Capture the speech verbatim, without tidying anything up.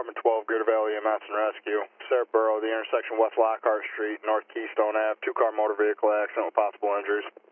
Department twelve, Greater Valley E M S and Rescue. Sarah Borough, the intersection West Lockhart Street, North Keystone Ave, two-car motor vehicle accident with possible injuries.